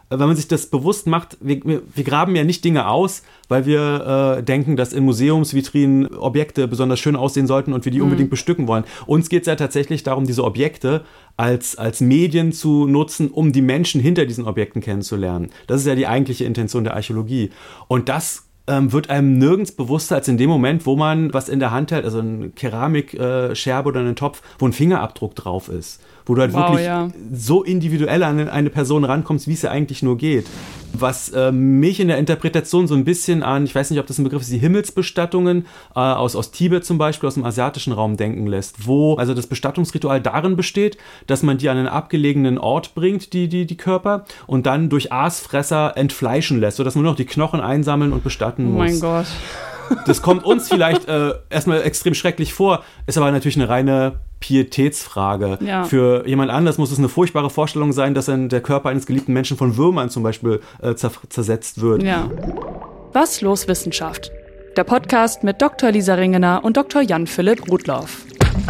wenn man sich das bewusst macht, wir graben ja nicht Dinge aus, weil wir denken, dass in Museumsvitrinen Objekte besonders schön aussehen sollten und wir die unbedingt bestücken wollen. Uns geht es ja tatsächlich darum, diese Objekte als Medien zu nutzen, um die Menschen hinter diesen Objekten kennenzulernen. Das ist ja die eigentliche Intention der Archäologie. Und das wird einem nirgends bewusster als in dem Moment, wo man was in der Hand hält, also eine Keramikscherbe oder einen Topf, wo ein Fingerabdruck drauf ist. Wo du halt wirklich so individuell an eine Person rankommst, wie es ja eigentlich nur geht. Was mich in der Interpretation so ein bisschen an, ich weiß nicht, ob das ein Begriff ist, die Himmelsbestattungen aus Tibet zum Beispiel, aus dem asiatischen Raum denken lässt, wo also das Bestattungsritual darin besteht, dass man die an einen abgelegenen Ort bringt, die Körper, und dann durch Aasfresser entfleischen lässt, sodass man nur noch die Knochen einsammeln und bestatten muss. Oh mein Gott. Das kommt uns vielleicht erstmal extrem schrecklich vor, ist aber natürlich eine reine Pietätsfrage. Ja. Für jemand anderes muss es eine furchtbare Vorstellung sein, dass der Körper eines geliebten Menschen von Würmern zum Beispiel zersetzt wird. Ja. Was los Wissenschaft? Der Podcast mit Dr. Lisa Ringener und Dr. Jan-Philipp Rudloff.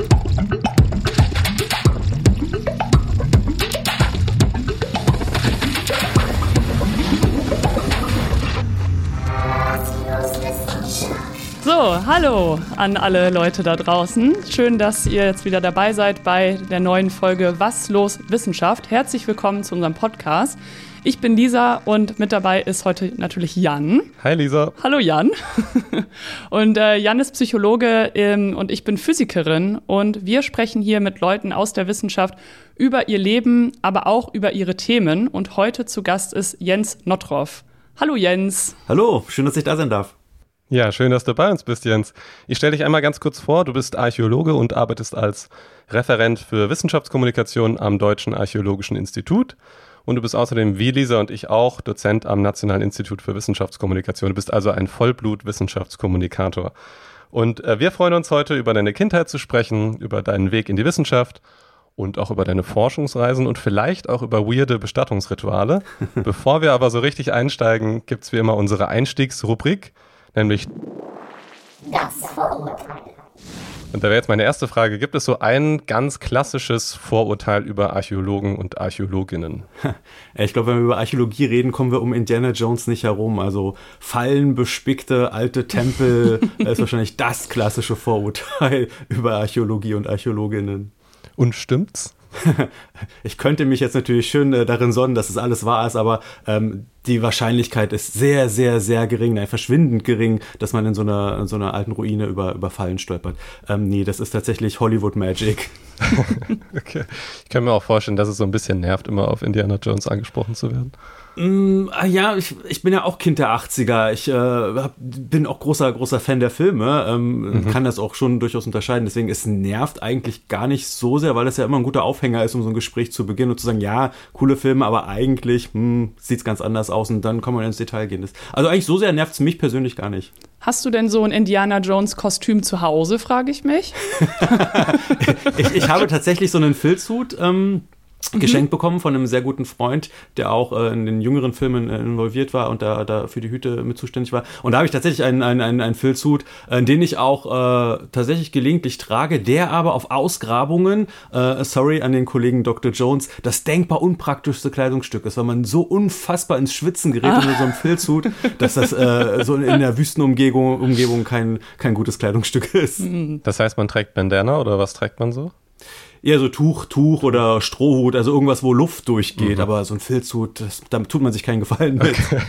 So, hallo an alle Leute da draußen. Schön, dass ihr jetzt wieder dabei seid bei der neuen Folge Was los Wissenschaft. Herzlich willkommen zu unserem Podcast. Ich bin Lisa und mit dabei ist heute natürlich Jan. Hi Lisa. Hallo Jan. Und Jan ist Psychologe und ich bin Physikerin und wir sprechen hier mit Leuten aus der Wissenschaft über ihr Leben, aber auch über ihre Themen. Und heute zu Gast ist Jens Nottroff. Hallo Jens. Hallo, schön, dass ich da sein darf. Ja, schön, dass du bei uns bist, Jens. Ich stelle dich einmal ganz kurz vor. Du bist Archäologe und arbeitest als Referent für Wissenschaftskommunikation am Deutschen Archäologischen Institut. Und du bist außerdem, wie Lisa und ich auch, Dozent am Nationalen Institut für Wissenschaftskommunikation. Du bist also ein Vollblut-Wissenschaftskommunikator. Und wir freuen uns heute, über deine Kindheit zu sprechen, über deinen Weg in die Wissenschaft und auch über deine Forschungsreisen und vielleicht auch über weirde Bestattungsrituale. Bevor wir aber so richtig einsteigen, gibt's wie immer unsere Einstiegsrubrik, nämlich das Vorurteil. Und da wäre jetzt meine erste Frage, gibt es so ein ganz klassisches Vorurteil über Archäologen und Archäologinnen? Ich glaube, wenn wir über Archäologie reden, kommen wir um Indiana Jones nicht herum. Also fallenbespickte alte Tempel ist wahrscheinlich das klassische Vorurteil über Archäologie und Archäologinnen. Und stimmt's? Ich könnte mich jetzt natürlich schön darin sonnen, dass es alles wahr ist, aber die Wahrscheinlichkeit ist sehr, sehr, sehr gering, verschwindend gering, dass man in so einer alten Ruine über Fallen stolpert. Nee, das ist tatsächlich Hollywood Magic. Okay. Ich kann mir auch vorstellen, dass es so ein bisschen nervt, immer auf Indiana Jones angesprochen zu werden. Ja, ich bin ja auch Kind der 80er. Ich bin auch großer Fan der Filme, kann das auch schon durchaus unterscheiden. Deswegen, es nervt eigentlich gar nicht so sehr, weil es ja immer ein guter Aufhänger ist, um so ein Gespräch zu beginnen und zu sagen, ja, coole Filme, aber eigentlich sieht es ganz anders aus und dann kann man ins Detail gehen. Also eigentlich so sehr nervt es mich persönlich gar nicht. Hast du denn so ein Indiana Jones Kostüm zu Hause, frage ich mich? Ich habe tatsächlich so einen Filzhut geschenkt bekommen von einem sehr guten Freund, der auch in den jüngeren Filmen involviert war und da für die Hüte mit zuständig war. Und da habe ich tatsächlich einen Filzhut, den ich auch tatsächlich gelegentlich trage, der aber auf Ausgrabungen, sorry an den Kollegen Dr. Jones, das denkbar unpraktischste Kleidungsstück ist, weil man so unfassbar ins Schwitzen gerät unter so einem Filzhut, dass das so in der Wüstenumgebung kein gutes Kleidungsstück ist. Das heißt, man trägt Bandana oder was trägt man so? Eher so Tuch oder Strohhut, also irgendwas, wo Luft durchgeht. Aber so ein Filzhut, da tut man sich keinen Gefallen mit. Okay.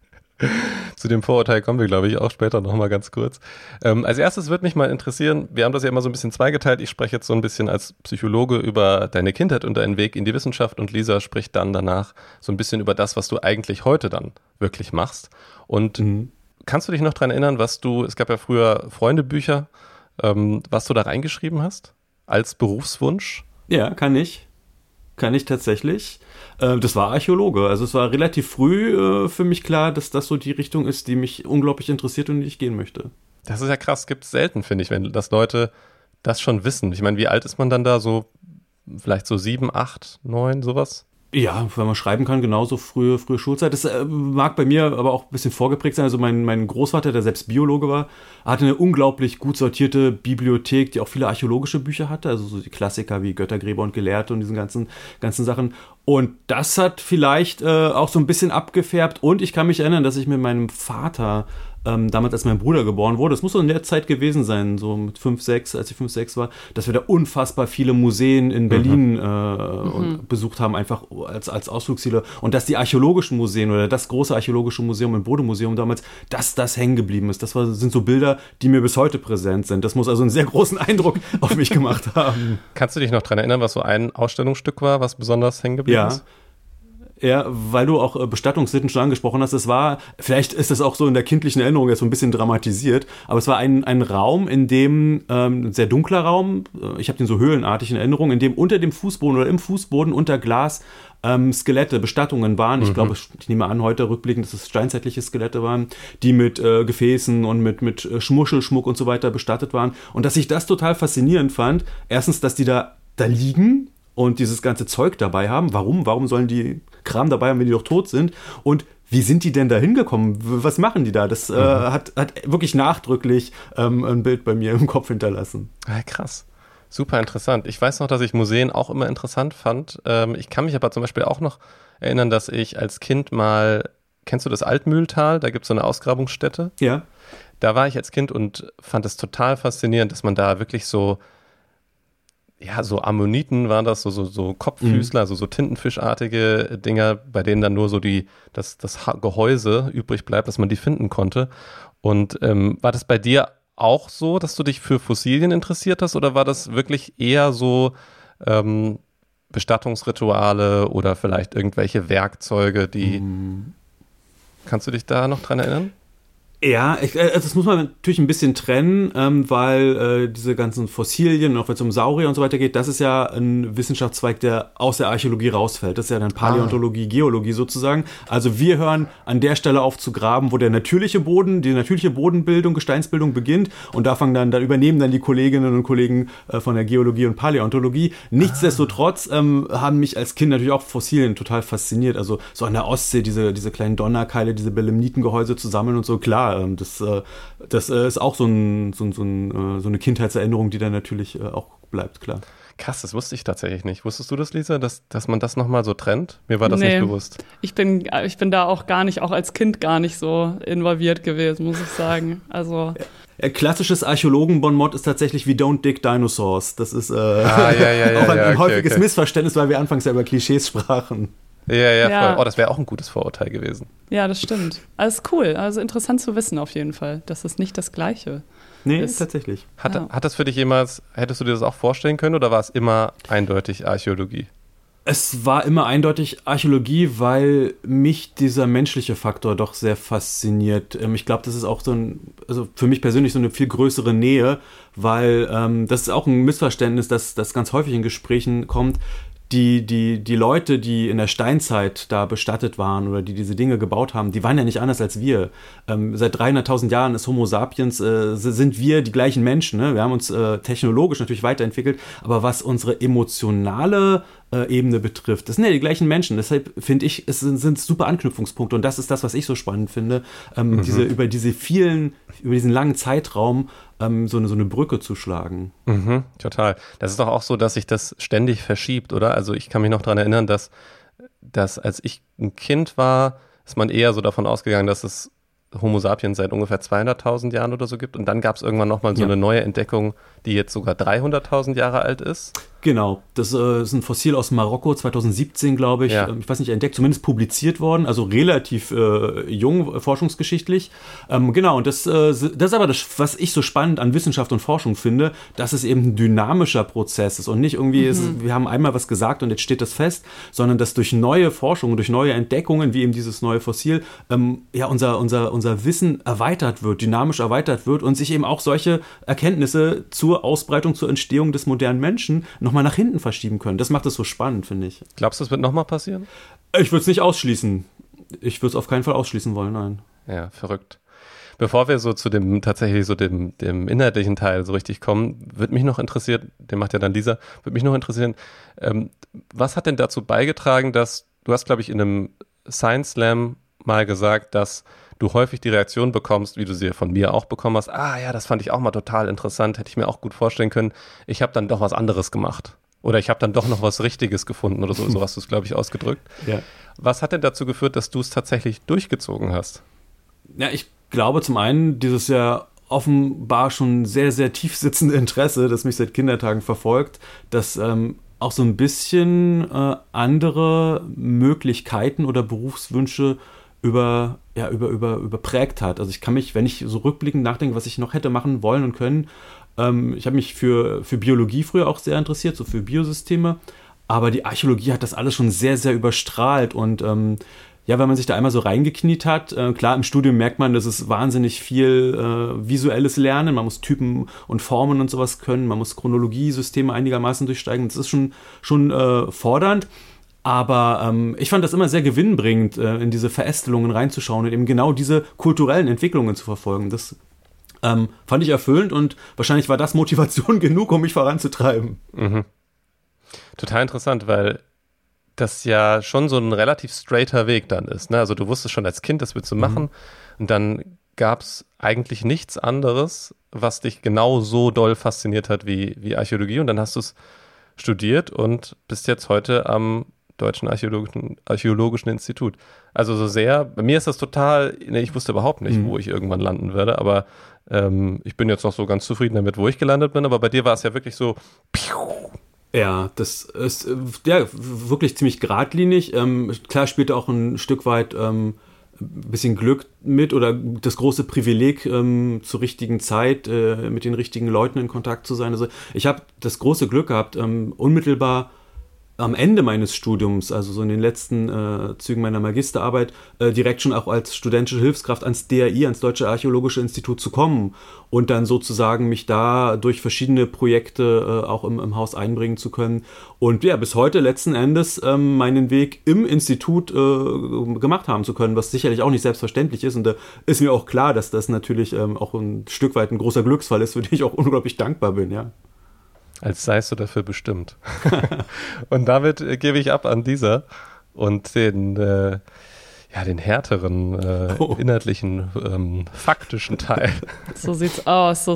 Zu dem Vorurteil kommen wir, glaube ich, auch später nochmal ganz kurz. Als erstes würde mich mal interessieren, wir haben das ja immer so ein bisschen zweigeteilt. Ich spreche jetzt so ein bisschen als Psychologe über deine Kindheit und deinen Weg in die Wissenschaft und Lisa spricht dann danach so ein bisschen über das, was du eigentlich heute dann wirklich machst. Und kannst du dich noch daran erinnern, es gab ja früher Freundebücher, was du da reingeschrieben hast? Als Berufswunsch? Ja, kann ich tatsächlich. Das war Archäologe. Also es war relativ früh für mich klar, dass das so die Richtung ist, die mich unglaublich interessiert und in die ich gehen möchte. Das ist ja krass, gibt es selten, finde ich, wenn das Leute das schon wissen. Ich meine, wie alt ist man dann da? So vielleicht so 7, 8, 9, sowas? Ja, wenn man schreiben kann, genauso frühe Schulzeit. Das mag bei mir aber auch ein bisschen vorgeprägt sein. Also mein Großvater, der selbst Biologe war, hatte eine unglaublich gut sortierte Bibliothek, die auch viele archäologische Bücher hatte. Also so die Klassiker wie Göttergräber und Gelehrte und diesen ganzen Sachen. Und das hat vielleicht auch so ein bisschen abgefärbt. Und ich kann mich erinnern, dass ich mit meinem Vater damals, als mein Bruder geboren wurde, das muss so in der Zeit gewesen sein, so mit 5, 6, als ich 5, 6 war, dass wir da unfassbar viele Museen in Berlin besucht haben, einfach als Ausflugsziele. Und dass die archäologischen Museen oder das große archäologische Museum im Bode-Museum damals, dass das hängen geblieben ist. Sind so Bilder, die mir bis heute präsent sind. Das muss also einen sehr großen Eindruck auf mich gemacht haben. Kannst du dich noch daran erinnern, was so ein Ausstellungsstück war, was besonders hängen geblieben ist? Ja, weil du auch Bestattungssitten schon angesprochen hast, vielleicht ist das auch so in der kindlichen Erinnerung jetzt so ein bisschen dramatisiert, aber es war ein Raum, in dem, ein sehr dunkler Raum, ich habe den so höhlenartig in Erinnerung, in dem unter dem Fußboden oder im Fußboden unter Glas Skelette, Bestattungen waren. Ich glaube, ich nehme an, heute rückblickend, dass es steinzeitliche Skelette waren, die mit Gefäßen und mit Schmuschelschmuck und so weiter bestattet waren. Und dass ich das total faszinierend fand, erstens, dass die da liegen und dieses ganze Zeug dabei haben. Warum sollen die Kram dabei haben, wenn die doch tot sind? Und wie sind die denn da hingekommen? Was machen die da? Das hat wirklich nachdrücklich ein Bild bei mir im Kopf hinterlassen. Ja, krass. Super interessant. Ich weiß noch, dass ich Museen auch immer interessant fand. Ich kann mich aber zum Beispiel auch noch erinnern, dass ich als Kind mal, kennst du das Altmühltal? Da gibt es so eine Ausgrabungsstätte. Ja. Da war ich als Kind und fand es total faszinierend, dass man da wirklich so Ammoniten waren das, so Kopffüßler, also so Tintenfischartige Dinger, bei denen dann nur so das Gehäuse übrig bleibt, dass man die finden konnte. Und war das bei dir auch so, dass du dich für Fossilien interessiert hast, oder war das wirklich eher so Bestattungsrituale oder vielleicht irgendwelche Werkzeuge, die kannst du dich da noch dran erinnern? Ja, das muss man natürlich ein bisschen trennen, weil diese ganzen Fossilien, auch wenn es um Saurier und so weiter geht, das ist ja ein Wissenschaftszweig, der aus der Archäologie rausfällt. Das ist ja dann Paläontologie, Geologie sozusagen. Also wir hören an der Stelle auf zu graben, wo die natürliche Bodenbildung, Gesteinsbildung beginnt, und da übernehmen dann die Kolleginnen und Kollegen von der Geologie und Paläontologie. Nichtsdestotrotz haben mich als Kind natürlich auch Fossilien total fasziniert. Also so an der Ostsee diese kleinen Donnerkeile, diese Belemnitengehäuse zu sammeln und so, klar. Das ist auch so eine Kindheitserinnerung, die dann natürlich auch bleibt, klar. Krass, das wusste ich tatsächlich nicht. Wusstest du das, Lisa, dass man das nochmal so trennt? Mir war das nicht bewusst. Ich bin da auch als Kind gar nicht so involviert gewesen, muss ich sagen. Also klassisches Archäologen-Bonmot ist tatsächlich, we don't dig dinosaurs. Das ist auch ein häufiges Missverständnis, weil wir anfangs ja über Klischees sprachen. Ja, voll. Oh, das wäre auch ein gutes Vorurteil gewesen. Ja, das stimmt. Also cool. Also interessant zu wissen auf jeden Fall, dass es nicht das Gleiche ist. Tatsächlich. Hat das für dich hättest du dir das auch vorstellen können, oder war es immer eindeutig Archäologie? Es war immer eindeutig Archäologie, weil mich dieser menschliche Faktor doch sehr fasziniert. Ich glaube, das ist auch also für mich persönlich so eine viel größere Nähe, weil das ist auch ein Missverständnis, das ganz häufig in Gesprächen kommt. Die Leute, die in der Steinzeit da bestattet waren oder die diese Dinge gebaut haben, die waren ja nicht anders als wir. Seit 300.000 Jahren ist Homo sapiens, sind wir die gleichen Menschen. Ne? Wir haben uns technologisch natürlich weiterentwickelt, aber was unsere emotionale Ebene betrifft, das sind ja die gleichen Menschen. Deshalb finde ich, es sind super Anknüpfungspunkte, und das ist das, was ich so spannend finde, über diesen langen Zeitraum so eine Brücke zu schlagen. Total. Das ist doch auch so, dass sich das ständig verschiebt, oder? Also ich kann mich noch daran erinnern, dass als ich ein Kind war, ist man eher so davon ausgegangen, dass es Homo sapiens seit ungefähr 200.000 Jahren oder so gibt. Und dann gab es irgendwann nochmal so eine neue Entdeckung, die jetzt sogar 300.000 Jahre alt ist. Genau, das ist ein Fossil aus Marokko, 2017, glaube ich. Ja. Ich weiß nicht, entdeckt, zumindest publiziert worden, also relativ jung, forschungsgeschichtlich. Genau, und das ist aber das, was ich so spannend an Wissenschaft und Forschung finde, dass es eben ein dynamischer Prozess ist und nicht irgendwie, wir haben einmal was gesagt und jetzt steht das fest, sondern dass durch neue Forschung, durch neue Entdeckungen, wie eben dieses neue Fossil, unser Wissen erweitert wird, dynamisch erweitert wird und sich eben auch solche Erkenntnisse zur Ausbreitung, zur Entstehung des modernen Menschen nochmal nach hinten verschieben können. Das macht es so spannend, finde ich. Glaubst du, das wird nochmal passieren? Ich würde es nicht ausschließen. Ich würde es auf keinen Fall ausschließen wollen, nein. Ja, verrückt. Bevor wir so zu dem inhaltlichen Teil so richtig kommen, würde mich noch interessieren, den macht ja dann Lisa, würde mich noch interessieren, was hat denn dazu beigetragen, dass, du hast, glaube ich, in einem Science Slam mal gesagt, dass du häufig die Reaktion bekommst, wie du sie von mir auch bekommen hast, ja, das fand ich auch mal total interessant, hätte ich mir auch gut vorstellen können, ich habe dann doch was anderes gemacht. Oder ich habe dann doch noch was Richtiges gefunden oder so hast du es, glaube ich, ausgedrückt. Ja. Was hat denn dazu geführt, dass du es tatsächlich durchgezogen hast? Ja, ich glaube zum einen dieses ja offenbar schon sehr, sehr tief sitzende Interesse, das mich seit Kindertagen verfolgt, das auch so ein bisschen andere Möglichkeiten oder Berufswünsche überprägt hat. Also ich kann mich, wenn ich so rückblickend nachdenke, was ich noch hätte machen wollen und können, ich habe mich für Biologie früher auch sehr interessiert, so für Biosysteme, aber die Archäologie hat das alles schon sehr, sehr überstrahlt und wenn man sich da einmal so reingekniet hat, klar, im Studium merkt man, das ist wahnsinnig viel visuelles Lernen, man muss Typen und Formen und sowas können, man muss Chronologiesysteme einigermaßen durchsteigen, das ist schon fordernd. Aber ich fand das immer sehr gewinnbringend, in diese Verästelungen reinzuschauen und eben genau diese kulturellen Entwicklungen zu verfolgen. Das fand ich erfüllend und wahrscheinlich war das Motivation genug, um mich voranzutreiben. Mhm. Total interessant, weil das ja schon so ein relativ straighter Weg dann ist. Ne? Also du wusstest schon als Kind, das willst du machen. Und dann gab es eigentlich nichts anderes, was dich genau so doll fasziniert hat wie Archäologie. Und dann hast du es studiert und bist jetzt heute am Deutschen Archäologischen Institut. Also so sehr, bei mir ist das total, ich wusste überhaupt nicht, wo ich irgendwann landen werde, aber ich bin jetzt noch so ganz zufrieden damit, wo ich gelandet bin, aber bei dir war es ja wirklich so, ja, das ist wirklich ziemlich geradlinig. Klar spielt auch ein Stück weit ein bisschen Glück mit oder das große Privileg, zur richtigen Zeit mit den richtigen Leuten in Kontakt zu sein. Also ich habe das große Glück gehabt, unmittelbar am Ende meines Studiums, also so in den letzten Zügen meiner Magisterarbeit, direkt schon auch als studentische Hilfskraft ans DAI, ans Deutsche Archäologische Institut zu kommen und dann sozusagen mich da durch verschiedene Projekte auch im Haus einbringen zu können und ja, bis heute letzten Endes meinen Weg im Institut gemacht haben zu können, was sicherlich auch nicht selbstverständlich ist und da ist mir auch klar, dass das natürlich auch ein Stück weit ein großer Glücksfall ist, für den ich auch unglaublich dankbar bin, ja. Als seist du dafür bestimmt. Und damit gebe ich ab an dieser und den härteren, inhaltlichen, faktischen Teil. So sieht's aus.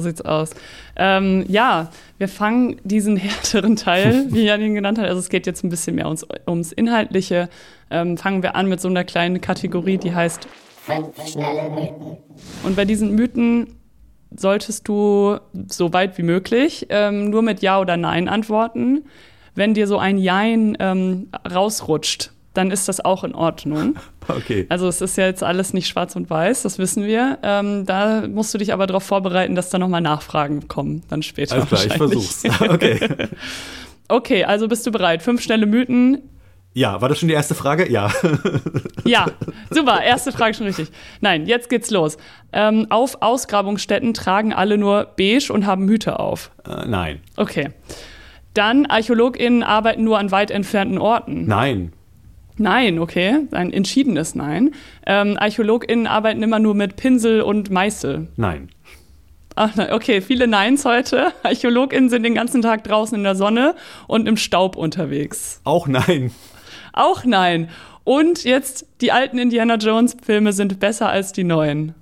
Wir fangen diesen härteren Teil, wie Jan ihn genannt hat, also es geht jetzt ein bisschen mehr ums Inhaltliche, fangen wir an mit so einer kleinen Kategorie, die heißt 5 schnelle Mythen. Und bei diesen Mythen solltest du so weit wie möglich nur mit Ja oder Nein antworten. Wenn dir so ein Jein rausrutscht, dann ist das auch in Ordnung. Okay. Also es ist ja jetzt alles nicht schwarz und weiß, das wissen wir. Da musst du dich aber darauf vorbereiten, dass da nochmal Nachfragen kommen, dann später. Alles klar, ich versuch's. Okay. Okay, also bist du bereit? 5 schnelle Mythen. Ja, war das schon die erste Frage? Ja. Ja, super, erste Frage schon richtig. Nein, jetzt geht's los. Auf Ausgrabungsstätten tragen alle nur beige und haben Hüte auf. Nein. Okay. Dann ArchäologInnen arbeiten nur an weit entfernten Orten. Nein. Nein, okay. Ein entschiedenes Nein. ArchäologInnen arbeiten immer nur mit Pinsel und Meißel. Nein. Ach, okay, viele Neins heute. ArchäologInnen sind den ganzen Tag draußen in der Sonne und im Staub unterwegs. Auch nein. Auch nein. Und jetzt, die alten Indiana Jones-Filme sind besser als die neuen.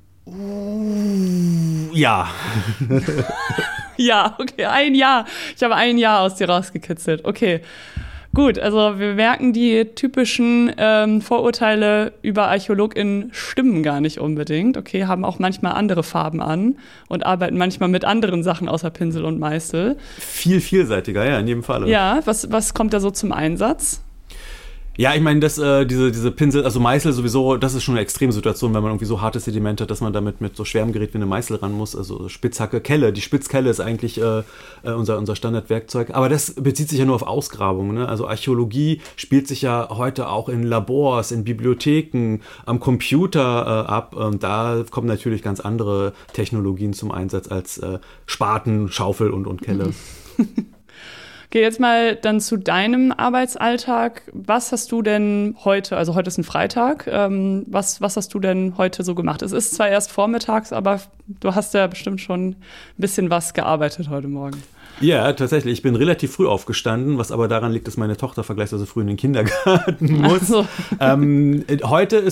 Ja. Ja, okay, ein Ja. Ich habe ein Ja aus dir rausgekitzelt. Okay, gut. Also wir merken, die typischen Vorurteile über ArchäologInnen stimmen gar nicht unbedingt. Okay, haben auch manchmal andere Farben an und arbeiten manchmal mit anderen Sachen außer Pinsel und Meißel. Viel vielseitiger, ja, in jedem Fall. Ja, was kommt da so zum Einsatz? Ja, ich meine, diese Pinsel, also Meißel sowieso, das ist schon eine Extremsituation, wenn man irgendwie so harte Sedimente hat, dass man damit mit so schwerem Gerät wie eine Meißel ran muss. Also Spitzhacke, Kelle. Die Spitzkelle ist eigentlich unser Standardwerkzeug. Aber das bezieht sich ja nur auf Ausgrabungen. Ne? Also Archäologie spielt sich ja heute auch in Labors, in Bibliotheken, am Computer ab. Da kommen natürlich ganz andere Technologien zum Einsatz als Spaten, Schaufel und Kelle. Okay, jetzt mal dann zu deinem Arbeitsalltag. Was hast du denn heute, also heute ist ein Freitag, was hast du denn heute so gemacht? Es ist zwar erst vormittags, aber du hast ja bestimmt schon ein bisschen was gearbeitet heute Morgen. Ja, tatsächlich. Ich bin relativ früh aufgestanden, was aber daran liegt, dass meine Tochter vergleichsweise früh in den Kindergarten muss. So. Heute ist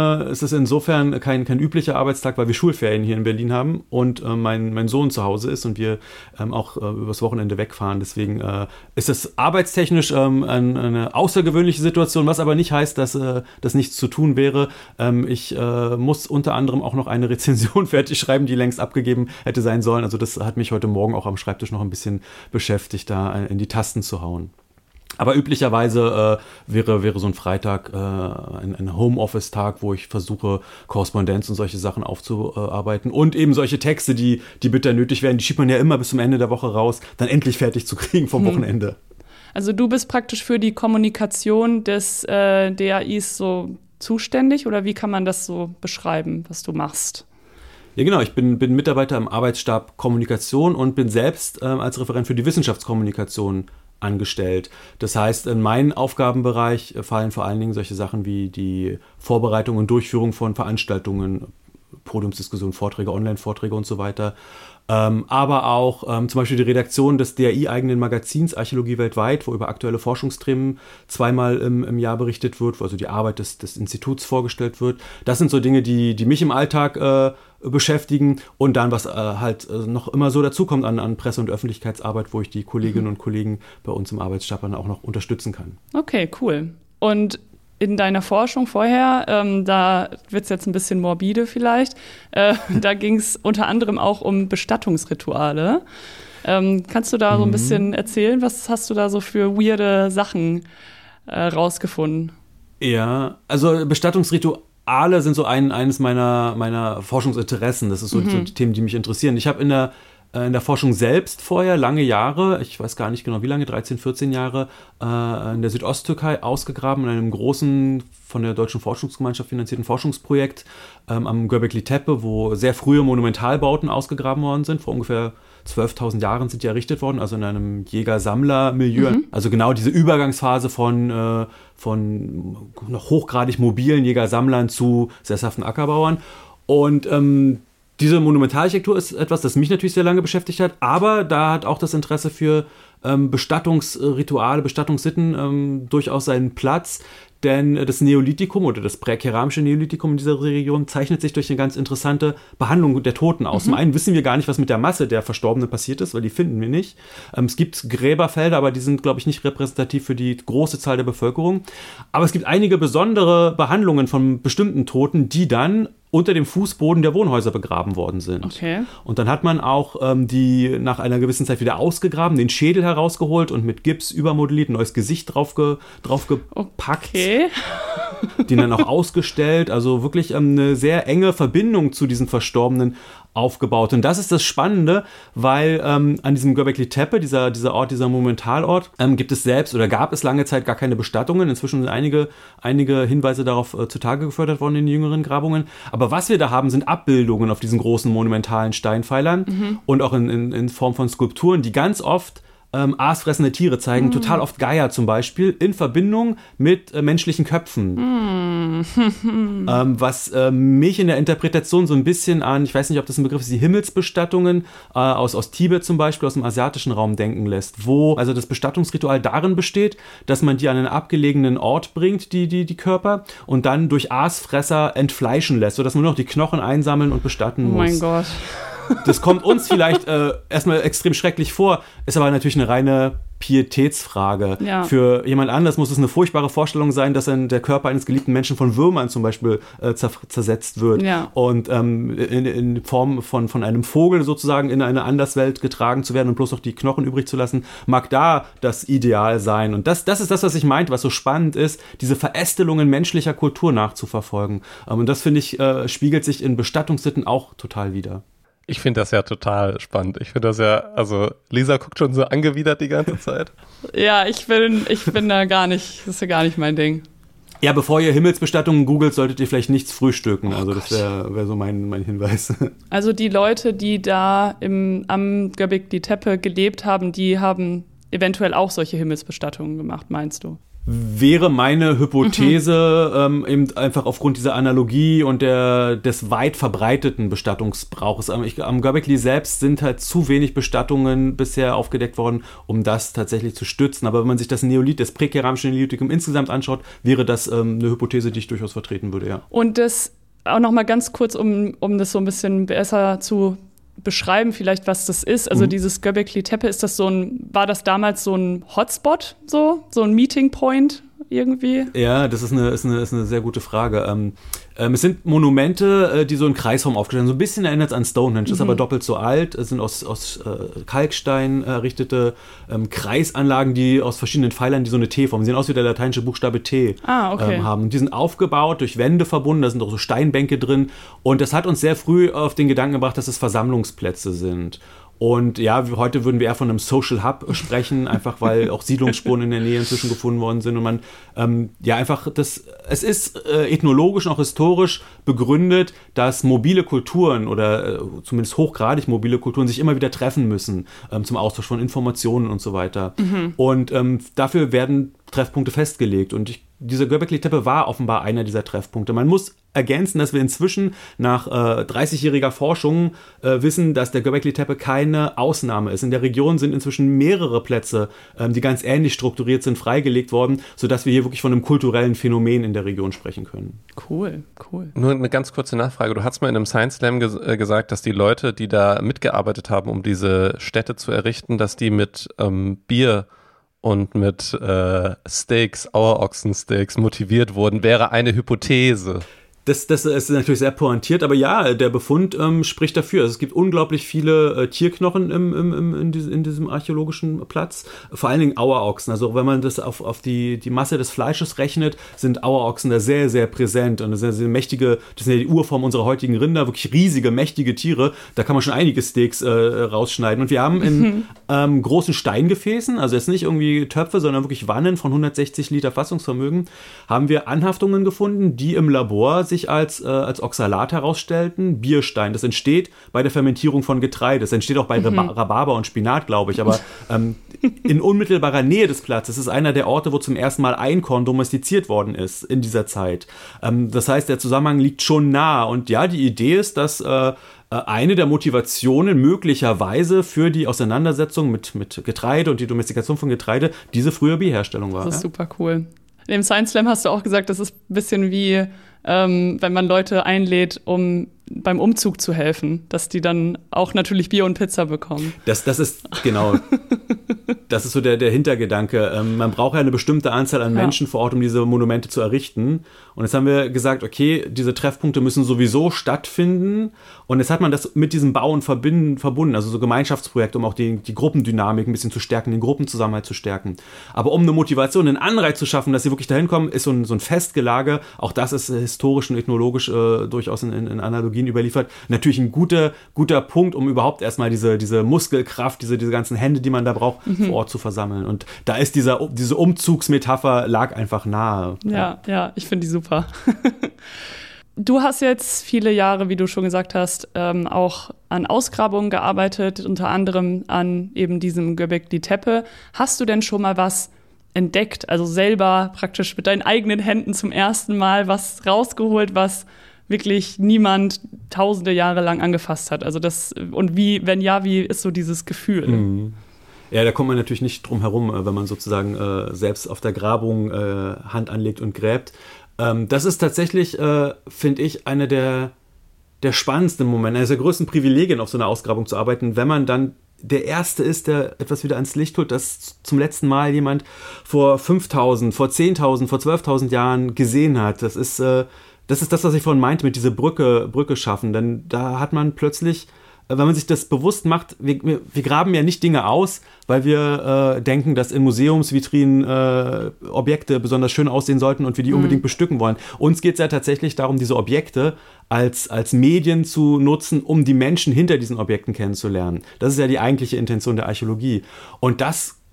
es insofern kein üblicher Arbeitstag, weil wir Schulferien hier in Berlin haben und mein Sohn zu Hause ist und wir auch übers Wochenende wegfahren. Deswegen ist es arbeitstechnisch eine außergewöhnliche Situation, was aber nicht heißt, dass das nichts zu tun wäre. Ich muss unter anderem auch noch eine Rezension fertig schreiben, die längst abgegeben hätte sein sollen. Also das hat mich heute Morgen auch am Schreibtisch noch ein bisschen beschäftigt, da in die Tasten zu hauen. Aber üblicherweise wäre so ein Freitag ein Homeoffice-Tag, wo ich versuche, Korrespondenz und solche Sachen aufzuarbeiten und eben solche Texte, die bitter nötig wären, die schiebt man ja immer bis zum Ende der Woche raus, dann endlich fertig zu kriegen vom Wochenende. Also du bist praktisch für die Kommunikation des DAIs so zuständig oder wie kann man das so beschreiben, was du machst? Ja, genau. Ich bin Mitarbeiter im Arbeitsstab Kommunikation und bin selbst als Referent für die Wissenschaftskommunikation angestellt. Das heißt, in meinen Aufgabenbereich fallen vor allen Dingen solche Sachen wie die Vorbereitung und Durchführung von Veranstaltungen, Podiumsdiskussionen, Vorträge, Online-Vorträge und so weiter. Aber auch zum Beispiel die Redaktion des DAI-eigenen Magazins Archäologie weltweit, wo über aktuelle Forschungsthemen zweimal im Jahr berichtet wird, wo also die Arbeit des Instituts vorgestellt wird. Das sind so Dinge, die mich im Alltag beschäftigen und dann, was halt noch immer so dazukommt an Presse- und Öffentlichkeitsarbeit, wo ich die Kolleginnen und Kollegen bei uns im Arbeitsstab dann auch noch unterstützen kann. Okay, cool. Und in deiner Forschung vorher, da wird es jetzt ein bisschen morbide vielleicht, da ging es unter anderem auch um Bestattungsrituale. Kannst du da so ein bisschen erzählen? Was hast du da so für weirde Sachen rausgefunden? Ja, also Bestattungsrituale sind so eines meiner Forschungsinteressen. Das ist so die Themen, die mich interessieren. Ich habe in der Forschung selbst vorher lange Jahre, ich weiß gar nicht genau wie lange, 13, 14 Jahre, in der Südosttürkei ausgegraben, in einem großen, von der Deutschen Forschungsgemeinschaft finanzierten Forschungsprojekt am Göbekli Tepe, wo sehr frühe Monumentalbauten ausgegraben worden sind. Vor ungefähr 12.000 Jahren sind die errichtet worden, also in einem Jäger-Sammler-Milieu. Also genau diese Übergangsphase von noch hochgradig mobilen Jäger-Sammlern zu sesshaften Ackerbauern. Und diese Monumentararchitektur ist etwas, das mich natürlich sehr lange beschäftigt hat, aber da hat auch das Interesse für Bestattungsrituale, Bestattungssitten durchaus seinen Platz, denn das Neolithikum oder das präkeramische Neolithikum in dieser Region zeichnet sich durch eine ganz interessante Behandlung der Toten aus. Zum einen wissen wir gar nicht, was mit der Masse der Verstorbenen passiert ist, weil die finden wir nicht. Es gibt Gräberfelder, aber die sind, glaube ich, nicht repräsentativ für die große Zahl der Bevölkerung. Aber es gibt einige besondere Behandlungen von bestimmten Toten, die dann unter dem Fußboden der Wohnhäuser begraben worden sind. Okay. Und dann hat man auch die nach einer gewissen Zeit wieder ausgegraben, den Schädel herausgeholt und mit Gips übermodelliert, ein neues Gesicht draufgepackt. Okay. Den dann auch ausgestellt. Also wirklich eine sehr enge Verbindung zu diesen Verstorbenen aufgebaut. Und das ist das Spannende, weil an diesem Göbekli Tepe, dieser Ort, dieser Monumentalort, gab es lange Zeit gar keine Bestattungen. Inzwischen sind einige Hinweise darauf zutage gefördert worden in den jüngeren Grabungen. Aber was wir da haben, sind Abbildungen auf diesen großen monumentalen Steinpfeilern und auch in Form von Skulpturen, die ganz oft aasfressende Tiere zeigen, total oft Geier zum Beispiel, in Verbindung mit menschlichen Köpfen. Was mich in der Interpretation so ein bisschen an, ich weiß nicht, ob das ein Begriff ist, die Himmelsbestattungen aus Tibet zum Beispiel, aus dem asiatischen Raum denken lässt, wo also das Bestattungsritual darin besteht, dass man die an einen abgelegenen Ort bringt, die Körper, und dann durch Aasfresser entfleischen lässt, sodass man nur noch die Knochen einsammeln und bestatten muss. Oh mein Gott. Das kommt uns vielleicht erstmal extrem schrecklich vor, ist aber natürlich eine reine Pietätsfrage. Ja. Für jemand anders muss es eine furchtbare Vorstellung sein, dass dann der Körper eines geliebten Menschen von Würmern zum Beispiel zersetzt wird und in Form von einem Vogel sozusagen in eine Anderswelt getragen zu werden und bloß noch die Knochen übrig zu lassen, mag da das Ideal sein. Und das ist das, was ich meinte, was so spannend ist, diese Verästelungen menschlicher Kultur nachzuverfolgen. Und das, finde ich, spiegelt sich in Bestattungssitten auch total wider. Ich finde das ja total spannend. Ich finde das ja, also Lisa guckt schon so angewidert die ganze Zeit. Ja, ich bin da gar nicht, das ist ja gar nicht mein Ding. Ja, bevor ihr Himmelsbestattungen googelt, solltet ihr vielleicht nichts frühstücken. Also das wäre so mein Hinweis. Also die Leute, die da am Göbekli Tepe gelebt haben, die haben eventuell auch solche Himmelsbestattungen gemacht, meinst du? wäre meine Hypothese eben einfach aufgrund dieser Analogie und des weit verbreiteten Bestattungsbrauches. Am Göbekli selbst sind halt zu wenig Bestattungen bisher aufgedeckt worden, um das tatsächlich zu stützen. Aber wenn man sich das das präkeramische Neolithikum insgesamt anschaut, wäre das eine Hypothese, die ich durchaus vertreten würde, ja. Und das auch noch mal ganz kurz, um das so ein bisschen besser zu beschreiben, vielleicht, was das ist. Also dieses Göbekli Tepe, war das damals so ein Hotspot, so ein Meeting Point irgendwie? Ja, das ist eine sehr gute Frage. Es sind Monumente, die so in Kreisform aufgestellt sind. So ein bisschen erinnert es an Stonehenge, ist aber doppelt so alt. Es sind aus Kalkstein errichtete Kreisanlagen, die aus verschiedenen Pfeilern, die so eine T-Form, sehen aus wie der lateinische Buchstabe T haben. Die sind aufgebaut, durch Wände verbunden, da sind auch so Steinbänke drin. Und das hat uns sehr früh auf den Gedanken gebracht, dass es Versammlungsplätze sind. Und ja, heute würden wir eher von einem Social Hub sprechen, einfach weil auch Siedlungsspuren in der Nähe inzwischen gefunden worden sind und man es ist ethnologisch und auch historisch begründet, dass mobile Kulturen oder zumindest hochgradig mobile Kulturen sich immer wieder treffen müssen zum Austausch von Informationen und so weiter. Und dafür werden Treffpunkte festgelegt und dieser Göbekli Tepe war offenbar einer dieser Treffpunkte. Man muss ergänzen, dass wir inzwischen nach 30-jähriger Forschung wissen, dass der Göbekli Tepe keine Ausnahme ist. In der Region sind inzwischen mehrere Plätze, die ganz ähnlich strukturiert sind, freigelegt worden, sodass wir hier wirklich von einem kulturellen Phänomen in der Region sprechen können. Cool. Nur eine ganz kurze Nachfrage. Du hast mal in einem Science Slam gesagt, dass die Leute, die da mitgearbeitet haben, um diese Städte zu errichten, dass die mit Bier und mit Steaks, Auerochsensteaks motiviert wurden, wäre eine Hypothese. Das ist natürlich sehr pointiert, aber ja, der Befund spricht dafür. Also es gibt unglaublich viele Tierknochen in diesem archäologischen Platz, vor allen Dingen Auerochsen. Also wenn man das auf die Masse des Fleisches rechnet, sind Auerochsen da sehr, sehr präsent. Und das sind sehr mächtige, das sind ja die Urform unserer heutigen Rinder, wirklich riesige, mächtige Tiere. Da kann man schon einige Steaks rausschneiden. Und wir haben in großen Steingefäßen, also jetzt nicht irgendwie Töpfe, sondern wirklich Wannen von 160 Liter Fassungsvermögen, haben wir Anhaftungen gefunden, die im Labor sich als Oxalat herausstellten, Bierstein. Das entsteht bei der Fermentierung von Getreide. Das entsteht auch bei Rhabarber und Spinat, glaube ich. Aber in unmittelbarer Nähe des Platzes ist einer der Orte, wo zum ersten Mal Einkorn domestiziert worden ist in dieser Zeit. Das heißt, der Zusammenhang liegt schon nah. Und ja, die Idee ist, dass eine der Motivationen möglicherweise für die Auseinandersetzung mit Getreide und die Domestikation von Getreide diese frühe Bierherstellung war. Das ist super cool. In dem Science Slam hast du auch gesagt, das ist ein bisschen wie wenn man Leute einlädt, um beim Umzug zu helfen, dass die dann auch natürlich Bier und Pizza bekommen. Das ist genau, das ist so der Hintergedanke. Man braucht ja eine bestimmte Anzahl an Menschen vor Ort, um diese Monumente zu errichten. Und jetzt haben wir gesagt, okay, diese Treffpunkte müssen sowieso stattfinden. Und jetzt hat man das mit diesem Bauen verbunden, also so Gemeinschaftsprojekte, um auch die Gruppendynamik ein bisschen zu stärken, den Gruppenzusammenhalt zu stärken. Aber um eine Motivation, einen Anreiz zu schaffen, dass sie wirklich dahin kommen, ist so ein Festgelage, auch das ist historisch und ethnologisch durchaus in Analogien überliefert, natürlich ein guter Punkt, um überhaupt erstmal diese Muskelkraft, diese ganzen Hände, die man da braucht, vor Ort zu versammeln. Und da ist diese Umzugsmetapher lag einfach nahe. Ja, ich finde die super. Du hast jetzt viele Jahre, wie du schon gesagt hast, auch an Ausgrabungen gearbeitet, unter anderem an eben diesem Göbekli Tepe. Hast du denn schon mal was entdeckt, also selber praktisch mit deinen eigenen Händen zum ersten Mal was rausgeholt, was wirklich niemand tausende Jahre lang angefasst hat? Also und wenn ja, wie ist so dieses Gefühl? Ja, da kommt man natürlich nicht drum herum, wenn man sozusagen selbst auf der Grabung Hand anlegt und gräbt. Das ist tatsächlich, finde ich, einer der spannendsten Momente, eines der größten Privilegien, auf so einer Ausgrabung zu arbeiten, wenn man dann der Erste ist, der etwas wieder ans Licht holt, das zum letzten Mal jemand vor 5.000, vor 10.000, vor 12.000 Jahren gesehen hat. Das ist das, was ich vorhin meinte, mit dieser Brücke schaffen. Denn da hat man plötzlich, wenn man sich das bewusst macht, wir graben ja nicht Dinge aus, weil wir denken, dass in Museumsvitrinen Objekte besonders schön aussehen sollten und wir die unbedingt bestücken wollen. Uns geht es ja tatsächlich darum, diese Objekte als Medien zu nutzen, um die Menschen hinter diesen Objekten kennenzulernen. Das ist ja die eigentliche Intention der Archäologie. Und das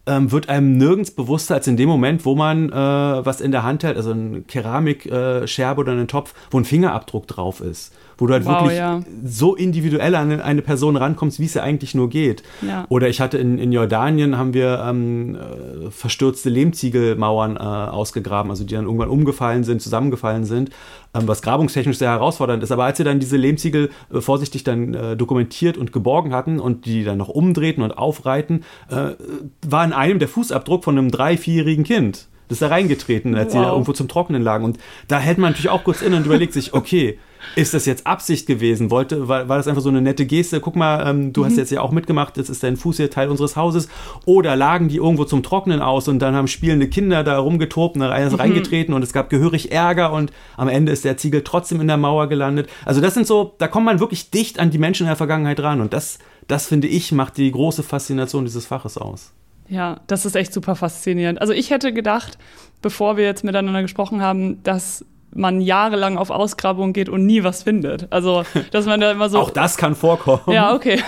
wird einem nirgends bewusster als in dem Moment, wo man was in der Hand hält, also eine Keramikscherbe oder einen Topf, wo ein Fingerabdruck drauf ist. Wo du halt wirklich so individuell an eine Person rankommst, wie es ja eigentlich nur geht. Ja. Oder ich hatte in Jordanien, haben wir verstürzte Lehmziegelmauern ausgegraben, also die dann irgendwann umgefallen sind, zusammengefallen sind, was grabungstechnisch sehr herausfordernd ist. Aber als wir dann diese Lehmziegel vorsichtig dann dokumentiert und geborgen hatten und die dann noch umdrehten und aufreihten, war in einem der Fußabdruck von einem 3-4-jährigen Kind. Das ist da reingetreten, als sie da irgendwo zum Trocknen lagen. Und da hält man natürlich auch kurz inne und überlegt sich, okay, ist das jetzt Absicht gewesen? War das einfach so eine nette Geste? Guck mal, du hast jetzt ja auch mitgemacht, jetzt ist dein Fuß hier Teil unseres Hauses. Oder lagen die irgendwo zum Trocknen aus und dann haben spielende Kinder da rumgetobt und da reingetreten und es gab gehörig Ärger und am Ende ist der Ziegel trotzdem in der Mauer gelandet. Also das sind so, da kommt man wirklich dicht an die Menschen in der Vergangenheit ran und das finde ich, macht die große Faszination dieses Faches aus. Ja, das ist echt super faszinierend. Also ich hätte gedacht, bevor wir jetzt miteinander gesprochen haben, dass man jahrelang auf Ausgrabungen geht und nie was findet. Also, dass man da immer so... Auch das kann vorkommen. Ja, okay.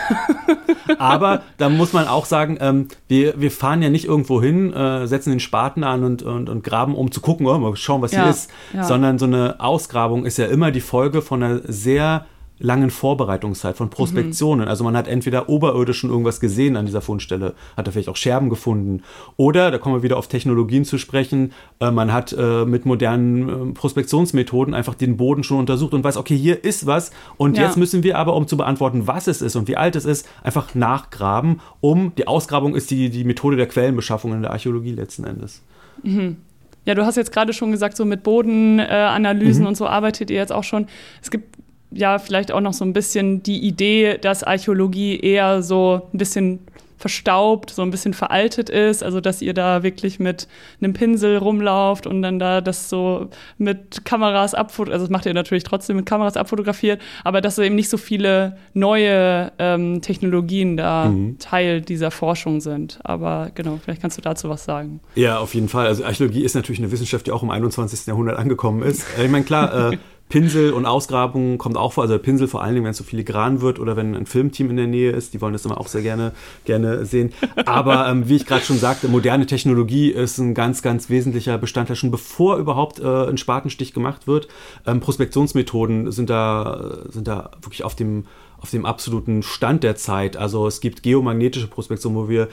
Aber da muss man auch sagen, wir fahren ja nicht irgendwo hin, setzen den Spaten an und graben, um zu gucken, mal schauen, was hier ist. Ja. Sondern so eine Ausgrabung ist ja immer die Folge von einer sehr langen Vorbereitungszeit, von Prospektionen. Also man hat entweder oberirdisch schon irgendwas gesehen an dieser Fundstelle, hat da vielleicht auch Scherben gefunden. Oder, da kommen wir wieder auf Technologien zu sprechen, man hat mit modernen Prospektionsmethoden einfach den Boden schon untersucht und weiß, okay, hier ist was. Und jetzt müssen wir aber, um zu beantworten, was es ist und wie alt es ist, einfach nachgraben, die Ausgrabung ist die Methode der Quellenbeschaffung in der Archäologie letzten Endes. Mhm. Ja, du hast jetzt gerade schon gesagt, so mit Bodenanalysen und so arbeitet ihr jetzt auch schon. Es gibt ja vielleicht auch noch so ein bisschen die Idee, dass Archäologie eher so ein bisschen verstaubt, so ein bisschen veraltet ist, also dass ihr da wirklich mit einem Pinsel rumlauft und dann da das so mit Kameras abfotografiert, also das macht ihr natürlich trotzdem mit Kameras abfotografiert, aber dass eben nicht so viele neue Technologien da Teil dieser Forschung sind. Aber genau, vielleicht kannst du dazu was sagen. Ja, auf jeden Fall. Also Archäologie ist natürlich eine Wissenschaft, die auch im 21. Jahrhundert angekommen ist. Ich meine, klar, Pinsel und Ausgrabungen kommt auch vor, also Pinsel vor allen Dingen, wenn es so filigran wird oder wenn ein Filmteam in der Nähe ist, die wollen das immer auch sehr gerne sehen. Aber wie ich gerade schon sagte, moderne Technologie ist ein ganz, ganz wesentlicher Bestandteil, schon bevor überhaupt ein Spatenstich gemacht wird. Prospektionsmethoden sind da wirklich auf dem absoluten Stand der Zeit. Also es gibt geomagnetische Prospektion, wo wir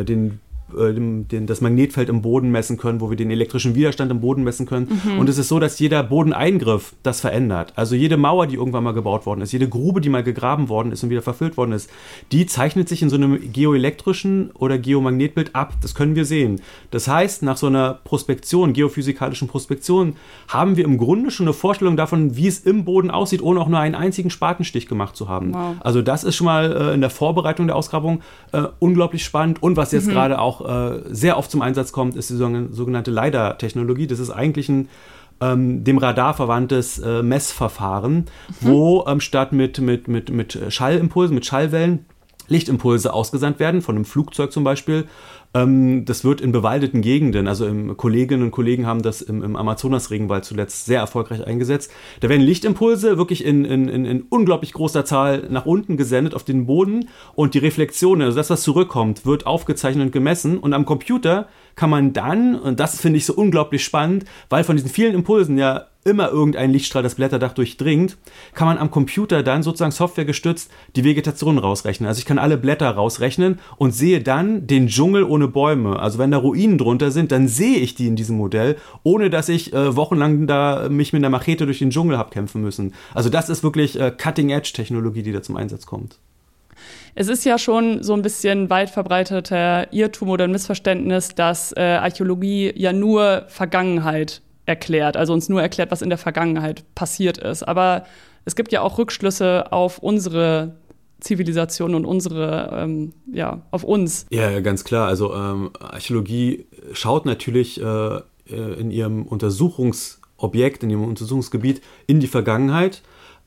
das Magnetfeld im Boden messen können, wo wir den elektrischen Widerstand im Boden messen können. Und es ist so, dass jeder Bodeneingriff das verändert. Also jede Mauer, die irgendwann mal gebaut worden ist, jede Grube, die mal gegraben worden ist und wieder verfüllt worden ist, die zeichnet sich in so einem geoelektrischen oder Geomagnetbild ab. Das können wir sehen. Das heißt, nach so einer Prospektion, geophysikalischen Prospektion, haben wir im Grunde schon eine Vorstellung davon, wie es im Boden aussieht, ohne auch nur einen einzigen Spatenstich gemacht zu haben. Wow. Also das ist schon mal in der Vorbereitung der Ausgrabung unglaublich spannend. Und was jetzt gerade auch sehr oft zum Einsatz kommt, ist die sogenannte LiDAR-Technologie. Das ist eigentlich ein dem Radar verwandtes Messverfahren, wo statt mit Schallimpulsen, mit Schallwellen Lichtimpulse ausgesandt werden, von einem Flugzeug zum Beispiel. Das wird in bewaldeten Gegenden, also Kolleginnen und Kollegen haben das im Amazonas-Regenwald zuletzt sehr erfolgreich eingesetzt. Da werden Lichtimpulse wirklich in unglaublich großer Zahl nach unten gesendet auf den Boden und die Reflexion, also das, was zurückkommt, wird aufgezeichnet und gemessen und am Computer kann man dann, und das finde ich so unglaublich spannend, weil von diesen vielen Impulsen ja immer irgendein Lichtstrahl das Blätterdach durchdringt, kann man am Computer dann sozusagen softwaregestützt die Vegetation rausrechnen. Also ich kann alle Blätter rausrechnen und sehe dann den Dschungel ohne Bäume. Also wenn da Ruinen drunter sind, dann sehe ich die in diesem Modell, ohne dass ich wochenlang da mich mit einer Machete durch den Dschungel habe kämpfen müssen. Also das ist wirklich Cutting-Edge-Technologie, die da zum Einsatz kommt. Es ist ja schon so ein bisschen weit verbreiteter Irrtum oder ein Missverständnis, dass Archäologie ja nur Vergangenheit erklärt, also uns nur erklärt, was in der Vergangenheit passiert ist. Aber es gibt ja auch Rückschlüsse auf unsere Zivilisation und auf uns. Ja, ganz klar. Also Archäologie schaut natürlich in ihrem Untersuchungsobjekt, in ihrem Untersuchungsgebiet in die Vergangenheit.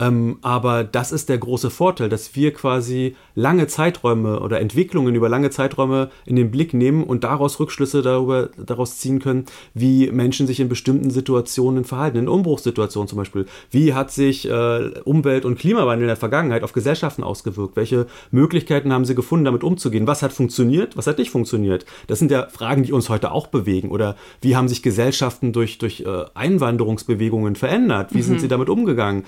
Aber das ist der große Vorteil, dass wir quasi lange Zeiträume oder Entwicklungen über lange Zeiträume in den Blick nehmen und daraus Rückschlüsse daraus ziehen können, wie Menschen sich in bestimmten Situationen verhalten, in Umbruchssituationen zum Beispiel. Wie hat sich Umwelt- und Klimawandel in der Vergangenheit auf Gesellschaften ausgewirkt? Welche Möglichkeiten haben sie gefunden, damit umzugehen? Was hat funktioniert, was hat nicht funktioniert? Das sind ja Fragen, die uns heute auch bewegen. Oder wie haben sich Gesellschaften durch Einwanderungsbewegungen verändert? Wie sind sie damit umgegangen?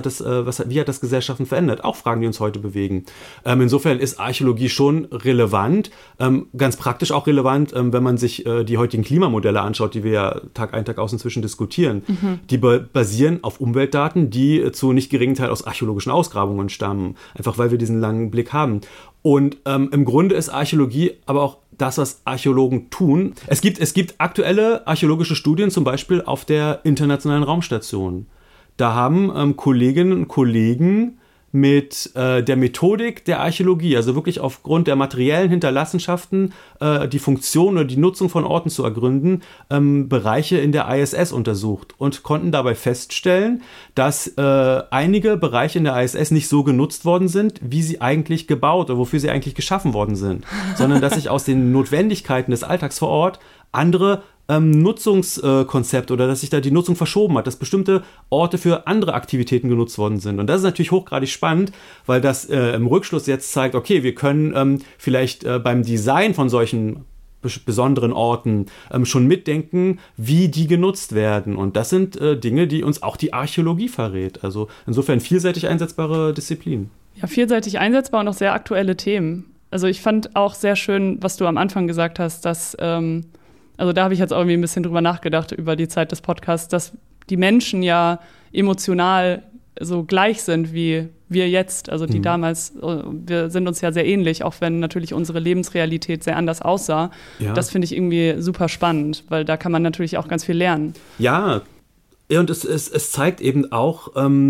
Wie hat das Gesellschaften verändert? Auch Fragen, die uns heute bewegen. Insofern ist Archäologie schon relevant, ganz praktisch auch relevant, wenn man sich die heutigen Klimamodelle anschaut, die wir ja Tag ein, Tag aus inzwischen diskutieren. Die basieren auf Umweltdaten, die zu nicht geringen Teil aus archäologischen Ausgrabungen stammen, einfach weil wir diesen langen Blick haben. Und im Grunde ist Archäologie aber auch das, was Archäologen tun. Es gibt aktuelle archäologische Studien, zum Beispiel auf der Internationalen Raumstation. Da haben Kolleginnen und Kollegen mit der Methodik der Archäologie, also wirklich aufgrund der materiellen Hinterlassenschaften, die Funktion oder die Nutzung von Orten zu ergründen, Bereiche in der ISS untersucht und konnten dabei feststellen, dass einige Bereiche in der ISS nicht so genutzt worden sind, wie sie eigentlich gebaut oder wofür sie eigentlich geschaffen worden sind, sondern dass sich aus den Notwendigkeiten des Alltags vor Ort andere Nutzungskonzept oder dass sich da die Nutzung verschoben hat, dass bestimmte Orte für andere Aktivitäten genutzt worden sind. Und das ist natürlich hochgradig spannend, weil das im Rückschluss jetzt zeigt, okay, wir können vielleicht beim Design von solchen besonderen Orten schon mitdenken, wie die genutzt werden. Und das sind Dinge, die uns auch die Archäologie verrät. Also insofern vielseitig einsetzbare Disziplin. Ja, vielseitig einsetzbar und auch sehr aktuelle Themen. Also ich fand auch sehr schön, was du am Anfang gesagt hast, dass also da habe ich jetzt auch irgendwie ein bisschen drüber nachgedacht, über die Zeit des Podcasts, dass die Menschen ja emotional so gleich sind wie wir jetzt. Also die damals, wir sind uns ja sehr ähnlich, auch wenn natürlich unsere Lebensrealität sehr anders aussah. Ja. Das finde ich irgendwie super spannend, weil da kann man natürlich auch ganz viel lernen. Ja, und es zeigt eben auch,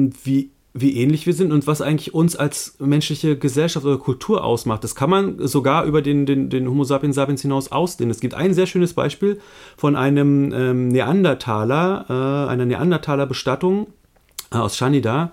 wie ähnlich wir sind und was eigentlich uns als menschliche Gesellschaft oder Kultur ausmacht. Das kann man sogar über den Homo sapiens sapiens hinaus ausdehnen. Es gibt ein sehr schönes Beispiel von einem Neandertaler, einer Neandertaler-Bestattung aus Schanida,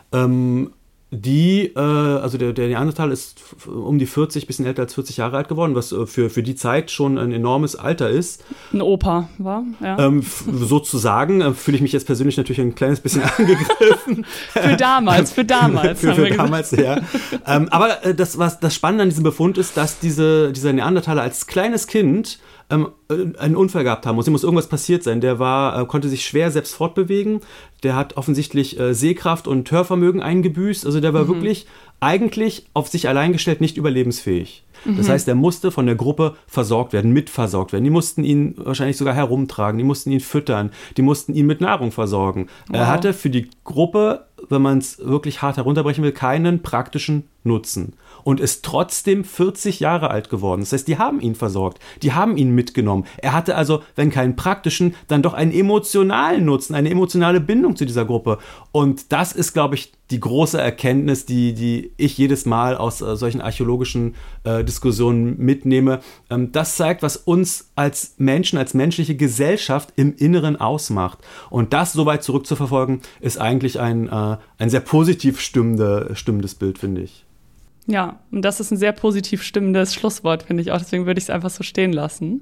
also der Neandertaler ist um die 40, bisschen älter als 40 Jahre alt geworden, was für die Zeit schon ein enormes Alter ist. Ein Opa war, ja. Sozusagen fühle ich mich jetzt persönlich natürlich ein kleines bisschen angegriffen. Für damals. für damals, ja. Aber das Spannende an diesem Befund ist, dass dieser Neandertaler als kleines Kind einen Unfall gehabt haben muss. Ihm muss irgendwas passiert sein. Der konnte sich schwer selbst fortbewegen. Der hat offensichtlich Sehkraft und Hörvermögen eingebüßt. Also der war wirklich eigentlich auf sich allein gestellt nicht überlebensfähig. Das heißt, er musste von der Gruppe versorgt werden, mitversorgt werden. Die mussten ihn wahrscheinlich sogar herumtragen, die mussten ihn füttern, die mussten ihn mit Nahrung versorgen. Wow. Er hatte für die Gruppe, wenn man es wirklich hart herunterbrechen will, keinen praktischen Nutzen. Und ist trotzdem 40 Jahre alt geworden. Das heißt, die haben ihn versorgt, die haben ihn mitgenommen. Er hatte also, wenn keinen praktischen, dann doch einen emotionalen Nutzen, eine emotionale Bindung zu dieser Gruppe. Und das ist, glaube ich, die große Erkenntnis, die ich jedes Mal aus solchen archäologischen Diskussionen mitnehme. Das zeigt, was uns als Menschen, als menschliche Gesellschaft im Inneren ausmacht. Und das so weit zurückzuverfolgen, ist eigentlich ein sehr positiv stimmendes Bild, finde ich. Ja, und das ist ein sehr positiv stimmendes Schlusswort, finde ich auch. Deswegen würde ich es einfach so stehen lassen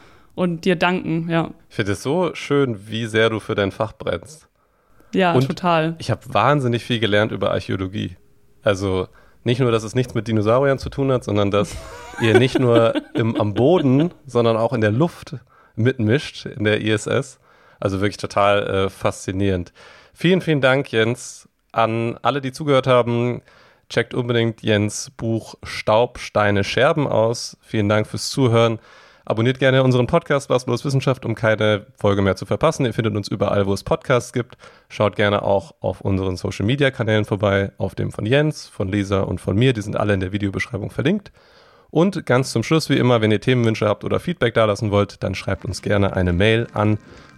und dir danken, ja. Ich finde es so schön, wie sehr du für dein Fach brennst. Ja, und total. Ich habe wahnsinnig viel gelernt über Archäologie. Also nicht nur, dass es nichts mit Dinosauriern zu tun hat, sondern dass ihr nicht nur am Boden, sondern auch in der Luft mitmischt, in der ISS. Also wirklich total faszinierend. Vielen, vielen Dank, Jens, an alle, die zugehört haben. Checkt unbedingt Jens' Buch Staub, Steine, Scherben aus. Vielen Dank fürs Zuhören. Abonniert gerne unseren Podcast Was bloß Wissenschaft, um keine Folge mehr zu verpassen. Ihr findet uns überall, wo es Podcasts gibt. Schaut gerne auch auf unseren Social-Media-Kanälen vorbei, auf dem von Jens, von Lisa und von mir. Die sind alle in der Videobeschreibung verlinkt. Und ganz zum Schluss, wie immer, wenn ihr Themenwünsche habt oder Feedback dalassen wollt, dann schreibt uns gerne eine Mail an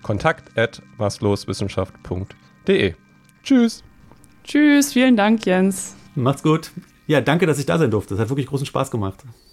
kontakt@wasbloswissenschaft.de. Tschüss. Tschüss, vielen Dank, Jens. Macht's gut. Ja, danke, dass ich da sein durfte. Das hat wirklich großen Spaß gemacht.